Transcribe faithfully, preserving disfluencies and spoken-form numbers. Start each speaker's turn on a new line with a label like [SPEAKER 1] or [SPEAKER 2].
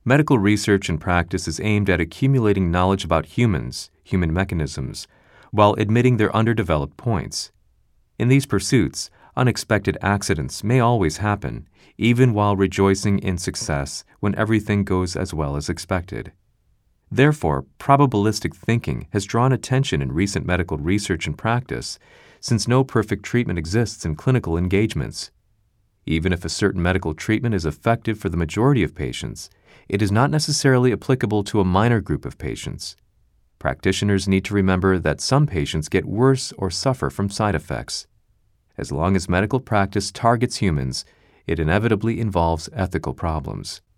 [SPEAKER 1] Medical research and practice is aimed at accumulating knowledge about humans, human mechanisms, while admitting their underdeveloped points. In these pursuits, unexpected accidents may always happen, even while rejoicing in success when everything goes as well as expected. Therefore, probabilistic thinking has drawn attention in recent medical research and practice, since no perfect treatment exists in clinical engagements. Even if a certain medical treatment is effective for the majority of patients, it is not necessarily applicable to a minor group of patients. Practitioners need to remember that some patients get worse or suffer from side effects. As long as medical practice targets humans, it inevitably involves ethical problems.